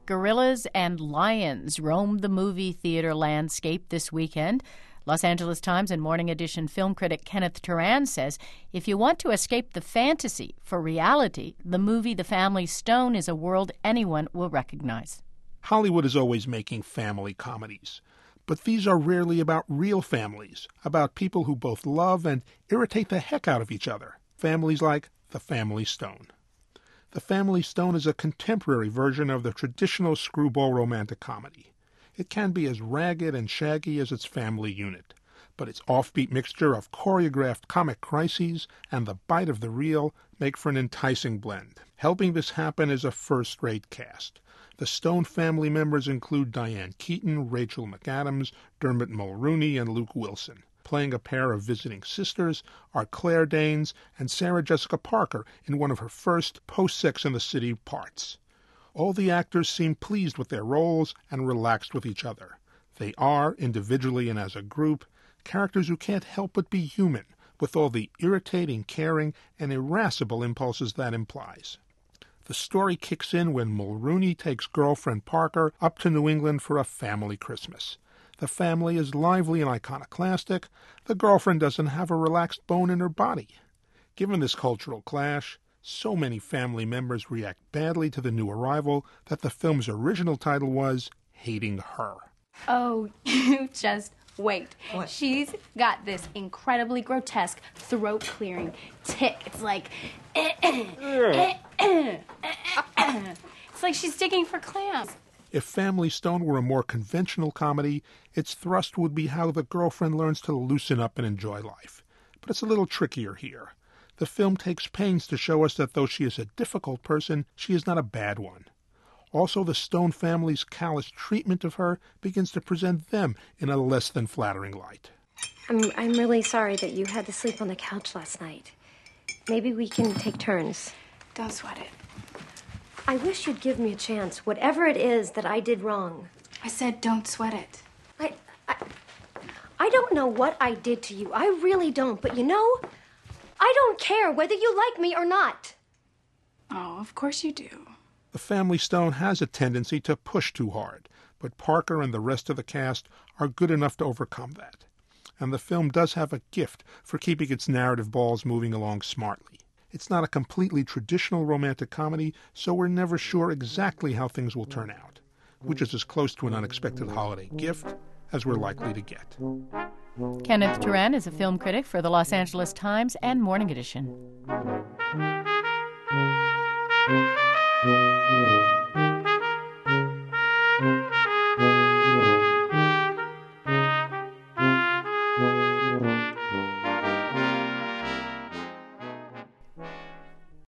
Gorillas and lions roam the movie theater landscape this weekend. Los Angeles Times and Morning Edition film critic Kenneth Turan says if you want to escape the fantasy for reality, the movie The Family Stone is a world anyone will recognize. Hollywood is always making family comedies, but these are rarely about real families, about people who both love and irritate the heck out of each other. Families like The Family Stone. The Family Stone is a contemporary version of the traditional screwball romantic comedy. It can be as ragged and shaggy as its family unit, but its offbeat mixture of choreographed comic crises and the bite of the real make for an enticing blend. Helping this happen is a first-rate cast. The Stone family members include Diane Keaton, Rachel McAdams, Dermot Mulroney, and Luke Wilson. Playing a pair of visiting sisters are Claire Danes and Sarah Jessica Parker in one of her first post-Sex and the City parts. All the actors seem pleased with their roles and relaxed with each other. They are, individually and as a group, characters who can't help but be human, with all the irritating, caring, and irascible impulses that implies. The story kicks in when Mulroney takes girlfriend Parker up to New England for a family Christmas. The family is lively and iconoclastic. The girlfriend doesn't have a relaxed bone in her body. Given this cultural clash, so many family members react badly to the new arrival that the film's original title was Hating Her. Oh, you just wait. What? She's got this incredibly grotesque throat-clearing tick. It's like... It's like she's digging for clams. If Family Stone were a more conventional comedy, its thrust would be how the girlfriend learns to loosen up and enjoy life. But it's a little trickier here. The film takes pains to show us that though she is a difficult person, she is not a bad one. Also, the Stone family's callous treatment of her begins to present them in a less than flattering light. I'm really sorry that you had to sleep on the couch last night. Maybe we can take turns. Don't sweat it. I wish you'd give me a chance, whatever it is that I did wrong. I said don't sweat it. I don't know what I did to you. I really don't. But you know, I don't care whether you like me or not. Oh, of course you do. The Family Stone has a tendency to push too hard, but Parker and the rest of the cast are good enough to overcome that. And the film does have a gift for keeping its narrative balls moving along smartly. It's not a completely traditional romantic comedy, so we're never sure exactly how things will turn out, which is as close to an unexpected holiday gift as we're likely to get. Kenneth Turan is a film critic for the Los Angeles Times and Morning Edition.